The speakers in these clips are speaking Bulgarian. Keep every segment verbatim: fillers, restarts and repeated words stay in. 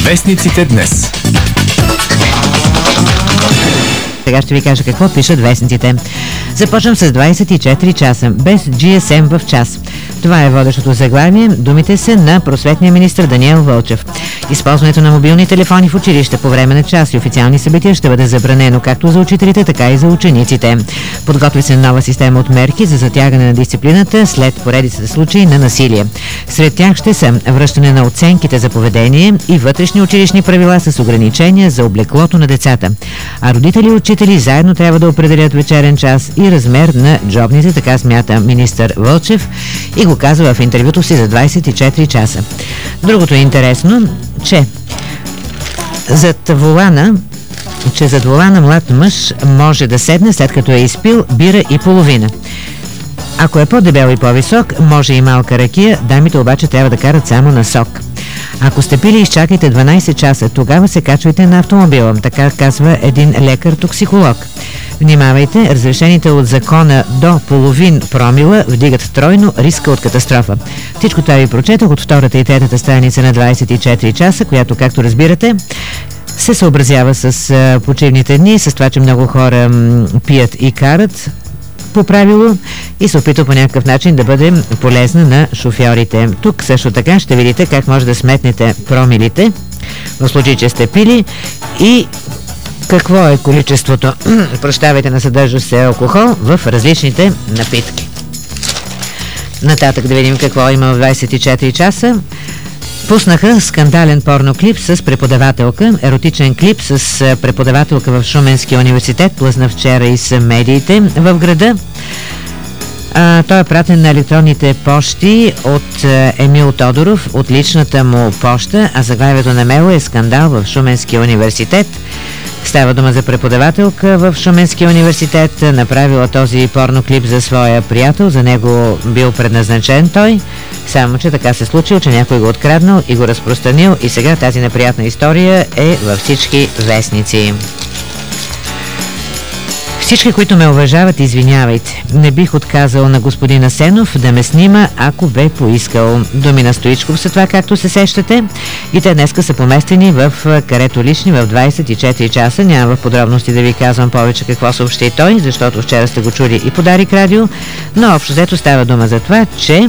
Вестниците днес. Сега ще ви кажа какво пишат вестниците. Започвам с двайсет и четири часа. Без джи ес ем в час. Това е водещото заглавие. Думите са на просветния министър Даниел Вълчев. Използването на мобилни телефони в училище по време на час и официални събития ще бъде забранено както за учителите, така и за учениците. Подготви се нова система от мерки за затягане на дисциплината след поредицата случаи на насилие. Сред тях ще са връщане на оценките за поведение и вътрешни училищни правила с ограничения за облеклото на децата. А родители и учители заедно трябва да определят вечерен час и размер на джобните, така смята министър Вълчев и го казва в интервюто си за двайсет и четири часа. Другото е интересно, че зад волана че зад волана млад мъж може да седне след като е изпил бира и половина. Ако е по-дебел и по-висок, може и малка ракия, дамите обаче трябва да карат само на сок. Ако сте пили, изчакайте дванайсет часа, тогава се качвайте на автомобила, така казва един лекар-токсиколог. Внимавайте, разрешените от закона до половин промила вдигат тройно риска от катастрофа. Всичко това ви прочетох от втората и третата страница на двайсет и четири часа, която, както разбирате, се съобразява с а, почивните дни, с това, че много хора м, пият и карат по правило и се опитва по някакъв начин да бъде полезна на шофьорите. Тук също така ще видите как може да сметнете промилите в случай, че сте пили и какво е количеството, прощавайте, на съдържащ се алкохол в различните напитки. Нататък да видим какво има в двайсет и четири часа. Пуснаха скандален порноклип с преподавателка. Еротичен клип с преподавателка в Шуменския университет плъзна вчера и с медиите в града. А, той е пратен на електронните пощи от а, Емил Тодоров от личната му поща, а заглавието на мейла е скандал в Шуменския университет. Става дума за преподавателка в Шуменския университет, направила този порноклип за своя приятел, за него бил предназначен той, само че така се случило, че някой го откраднал и го разпространил и сега тази неприятна история е във всички вестници. Всички, които ме уважават, извинявайте. Не бих отказал на господин Асенов да ме снима, ако бе поискал. Думи на Стоичков са това, както се сещате. И те днеска са поместени в карето лични в двайсет и четири часа. Няма в подробности да ви казвам повече какво съобщи той, защото вчера сте го чули и по Дарик радио. Но общо взето става дума за това, че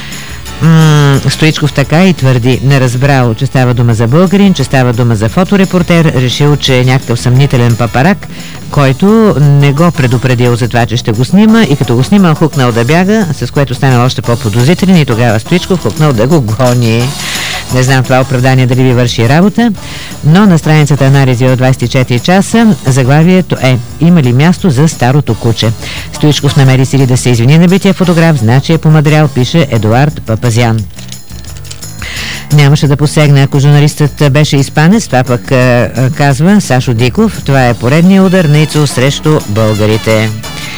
М- Стоичков така и твърди, не разбрал, че става дума за българин, че става дума за фоторепортер, решил, че е някакъв съмнителен папарак, който не го предупредил за това, че ще го снима и като го снимал, хукнал да бяга, с което станал още по-подозрителен и тогава Стоичков хукнал да го гони. Не знам това оправдание дали ви върши работа, но на страницата анализи от двайсет и четири часа заглавието е "Има ли място за старото куче?" Стоичков намери сили да се извини на бития фотограф, значи е помадрял, пише Едуард Папазян. Нямаше да посегне, ако журналистът беше испанец, това пък а, казва Сашо Диков. Това е поредният удар на ИЦО срещу българите.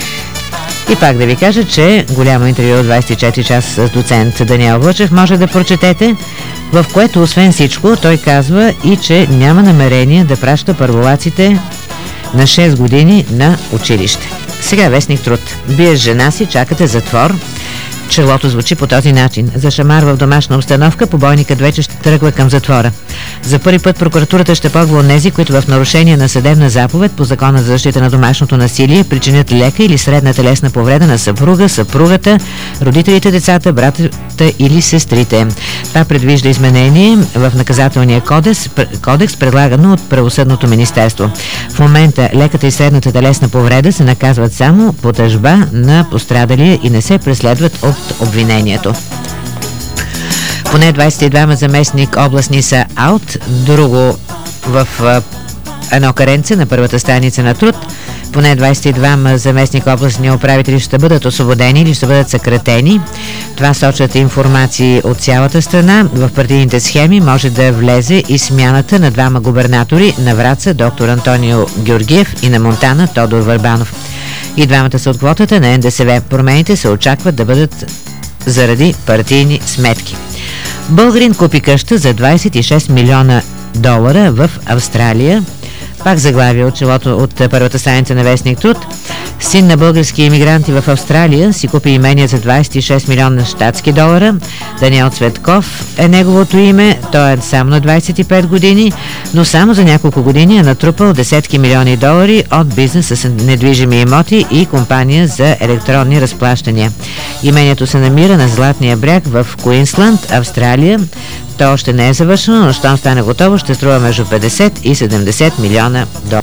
И пак да ви кажа, че голямо интервю от двайсет и четири часа с доцент Даниел Вълчев може да прочетете, в което освен всичко той казва и че няма намерение да праща първолаците на шест години на училище. Сега вестник Труд. Биеш жена си, чакате затвор. Челото звучи по този начин. За шамар в домашна обстановка, побойникът вече ще тръгва към затвора. За първи път прокуратурата ще погва онези, които в нарушение на съдебна заповед по Закона за защита на домашното насилие причинят лека или средна телесна повреда на съпруга, съпругата, родителите, децата, братята или сестрите. Това предвижда изменение в наказателния кодекс, кодекс предлагано от Правосъдното министерство. В момента леката и средната телесна повреда се наказват само по тъжба на пострадалия и не се преследват от обвинението. Поне двайсет и двама заместник областни са аут, друго в а, едно каренце на първата страница на Труд. Поне двайсет и двама заместник областни управители ще бъдат освободени или ще бъдат съкратени. Това сочат информации от цялата страна. В партийните схеми може да влезе и смяната на двама губернатори на Враца, доктор Антонио Георгиев, и на Монтана, Тодор Върбанов. И двамата са от квотата на Ен Де Ес В. Промените се очакват да бъдат заради партийни сметки. Българин купи къща за двайсет и шест милиона долара в Австралия. Пак заглавие от челото от първата страница на Вестник Труд. Син на български иммигранти в Австралия си купи имение за двадесет и шест милиона щатски долара. Даниел Цветков е неговото име. Той е само на двадесет и пет години, но само за няколко години е натрупал десетки милиони долари от бизнес с недвижими имоти и компания за електронни разплащания. Имението се намира на Златния бряг в Куинсланд, Австралия. То още не е завършено, но щом стане готово, ще струва между петдесет и седемдесет милиона долара.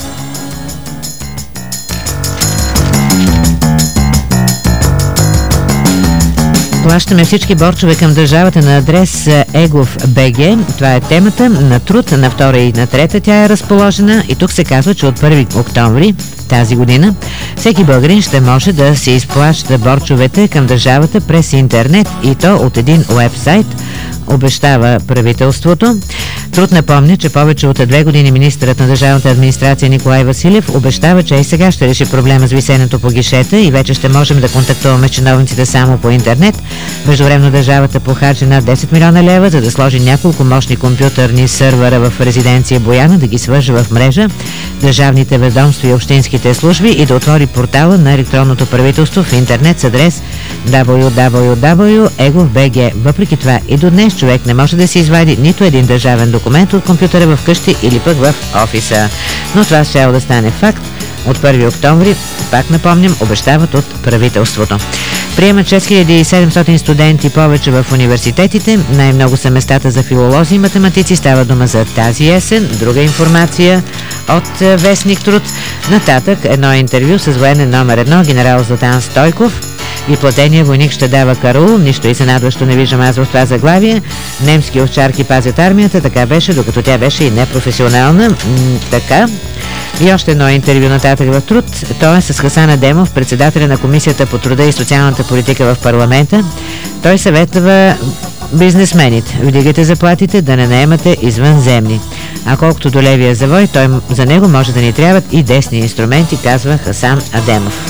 Плащаме всички борчове към държавата на адрес Егов БГ. Това е темата на Труд. На втора и на трета тя е разположена и тук се казва, че от първи октомври тази година всеки българин ще може да се изплаща борчовете към държавата през интернет и то от един уебсайт, обещава правителството. Труд напомня, че повече от две години министърът на държавната администрация Николай Василев обещава, че и сега ще реши проблема с висенето по гишета и вече ще можем да контактуваме чиновниците само по интернет. Междувременно държавата похарчи над десет милиона лева, за да сложи няколко мощни компютърни сървъра в резиденция Бояна, да ги свърже в мрежа държавните ведомства и общинските служби и да отвори портала на електронното правителство в интернет с адрес дабъл ю дабъл ю дабъл ю точка егов точка би джи. Въпреки това и до днес човек не може да си извади нито един държавен документ от компютъра в къщи или пък в офиса. Но това ще да стане факт от първи октомври, пак напомням, обещават от правителството. Приемат шест хиляди и седемстотин студенти повече в университетите. Най-много са местата за филолози и математици. Става дума за тази есен. Друга информация от Вестник Труд. Нататък едно интервю с военен номер едно, генерал Златан Стойков. И платения войник ще дава караул. Нищо изненадващо не виждам аз в това заглавие. Немски овчарки пазят армията. Така беше, докато тя беше и непрофесионална. М- така. И още едно интервю нататък в Труд. То е с Хасан Адемов, председателя на Комисията по труда и социалната политика в парламента. Той съветва бизнесмените: вдигайте заплатите, да не наемате извънземни. А колкото до левия завой, той, за него може да ни трябват и десни инструменти, казва Хасан Адемов.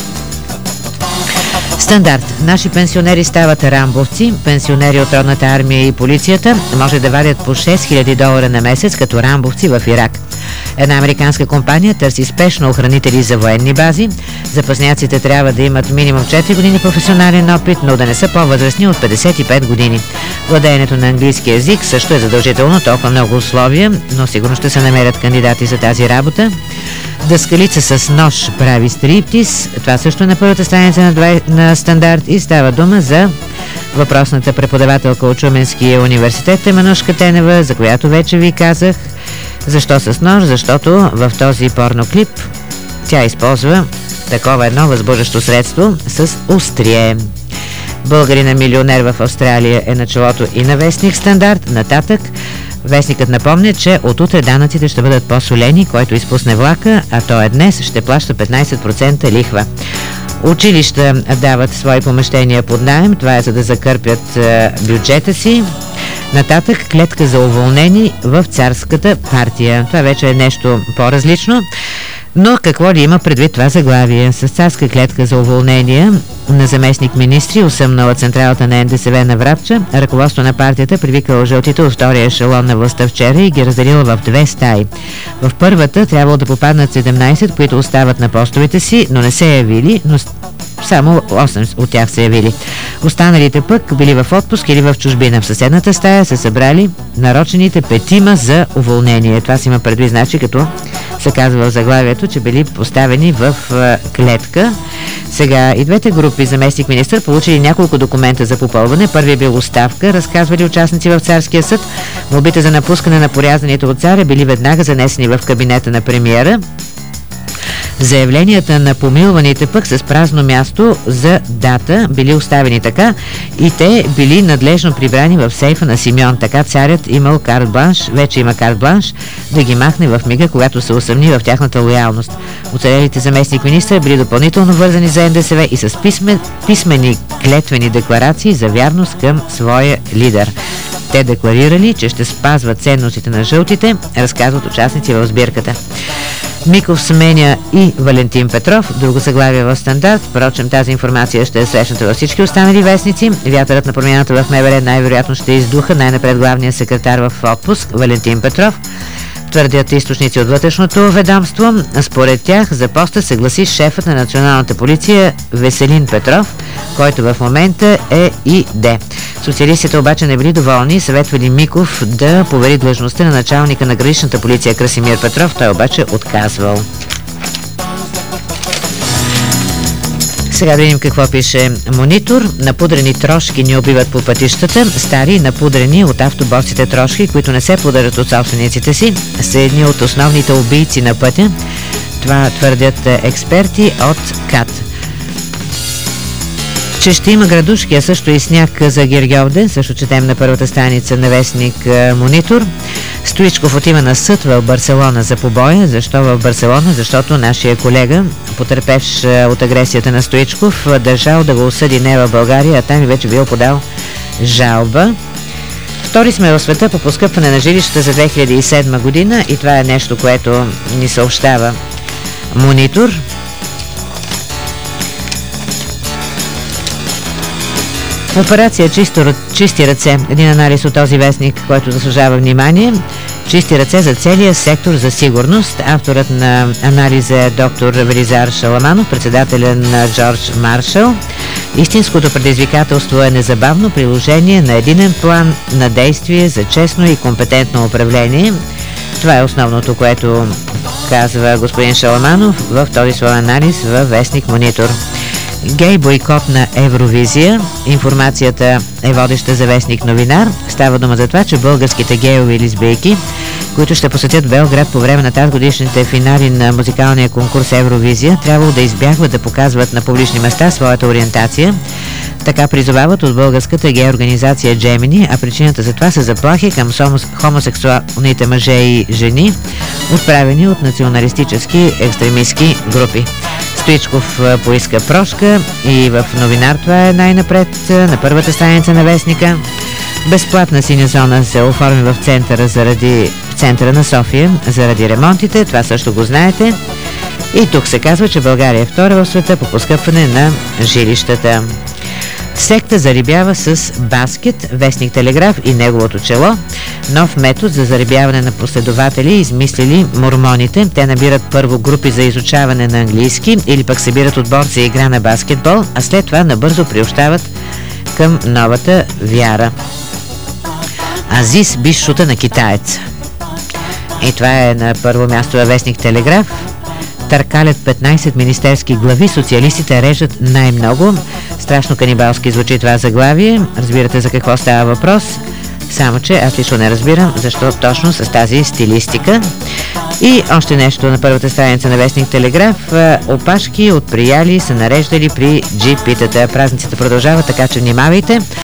Стандарт. Наши пенсионери стават рамбовци. Пенсионери от родната армия и полицията може да вадят по шест хиляди долара на месец като рамбовци в Ирак. Една американска компания търси спешно охранители за военни бази. Запасняците трябва да имат минимум четири години професионален опит, но да не са по-възрастни от петдесет и пет години. Владеенето на английски език също е задължително, толкова много условия, но сигурно ще се намерят кандидати за тази работа. Дъскалица с нож прави стриптиз. Това също е на първата страница на, два... на Стандарт и става дума за въпросната преподавателка от Шуменския университет Теманушка Тенева, за която вече ви казах. Защо с нож? Защото в този порноклип тя използва такова едно възбуждащо средство с острие. Българина милионер в Австралия е началото и на Вестник Стандарт. Нататък вестникът напомня, че от утре данъците ще бъдат по-солени, който изпусне влака, а то е днес, ще плаща петнадесет процента лихва. Училища дават свои помещения под наем, това е за да закърпят е, бюджета си. Нататък клетка за уволнени в царската партия. Това вече е нещо по-различно. Но какво ли има предвид това заглавие? С царска клетка за уволнение на заместник министри, усъмнала централата на Н Д С В на Врабча, ръководство на партията привикала жълтите от втория ешелон на властта вчера и ги разделила в две стаи. В първата трябвало да попаднат седемнадесет, които остават на постовете си, но не се явили, но само осем от тях се явили. Останалите пък били в отпуск или в чужбина. В съседната стая се събрали нарочените петима за уволнение. Това си има предвид, значи, като се казва в заглавието, че били поставени в клетка. Сега и двете групи заместник министър получили няколко документа за попълване. Първият бил оставка, разказвали участници в царския съд. Молбите за напускане на порязаните от царя били веднага занесени в кабинета на премиера. Заявленията на помилваните пък с празно място за дата били оставени така и те били надлежно прибрани в сейфа на Симеон. Така царят имал карт бланш, вече има карт бланш, да ги махне в мига, когато се усъмни в тяхната лоялност. Оцелелите заместник министри били допълнително вързани за Н Д С В и с писмен, писмени клетвени декларации за вярност към своя лидер. Те декларирали, че ще спазват ценностите на жълтите, разказват участници в сбирката. Миков сменя и Валентин Петров, друго заглавие в Стандарт. Впрочем, тази информация ще е срещната във всички останали вестници. Вятърът на промяната в МВР най-вероятно ще издуха най-напред главния секретар в отпуск Валентин Петров. твърдят източници от вътрешното ведомство. Според тях за поста се гласи шефът на националната полиция Веселин Петров, който в момента е И Д. Социалистите обаче не били доволни и съветвали Миков да повери длъжността на началника на граничната полиция Красимир Петров. Той обаче отказвал. Сега да видим какво пише Монитор. Напудрени трошки ни убиват по пътищата. Стари напудрени от автобосите трошки, които не се подарят от собствениците си, са едни от основните убийци на пътя. Това твърдят експерти от КАТ. Че ще има градушки, а също и сняг за Гергьовден, също четем на първата страница на вестник Монитор. Стоичков отива на съд в Барселона за побоя. Защо в Барселона? Защото нашия колега, потърпевш от агресията на Стоичков, държал да го осъди не в България, а там и вече бил подал жалба. Втори сме в света по поскъпване на жилищата за две хиляди и седма година и това е нещо, което ни съобщава Монитор. Операция Чисто, чисти ръце. Един анализ от този вестник, който заслужава внимание. Чисти ръце за целия сектор за сигурност. Авторът на анализа е доктор Велизар Шаламанов, председателя на Джордж Маршал. Истинското предизвикателство е незабавно приложение на единен план на действие за честно и компетентно управление. Това е основното, което казва господин Шаламанов в този свой анализ във вестник Монитор. Гей бойкот на Евровизия. Информацията е водеща за вестник Новинар. Става дума за това, че българските гейове и лесбийки, които ще посетят Белград по време на тази годишните финали на музикалния конкурс Евровизия, трябвало да избягват да показват на публични места своята ориентация. Така призовават от българската гей организация Джемини, а причината за това са заплахи към хомосексуалните мъже и жени, отправени от националистически екстремистски групи. Стоичков поиска прошка и в Новинар това е най-напред на първата страница на вестника. Безплатна синя зона се оформи в центъра, заради, в центъра на София заради ремонтите. Това също го знаете. И тук се казва, че България е втора в света по поскъпване на жилищата. Секта зарибява с баскет, вестник Телеграф и неговото чело. Нов метод за зарибяване на последователи измислили мормоните. Те набират първо групи за изучаване на английски или пък събират отбор за игра на баскетбол, а след това набързо приобщават към новата вяра. Азис би шута на китаец. И това е на първо място във вестник Телеграф. Търкалят петнайсет министерски глави, социалистите режат най-много. Страшно канибалски звучи това заглавие. Разбирате за какво става въпрос. Само че аз лично не разбирам защо точно с тази стилистика. И още нещо на първата страница на вестник Телеграф. Опашки от прияли са нареждали при джипитата. Празниците продължават, така че внимавайте.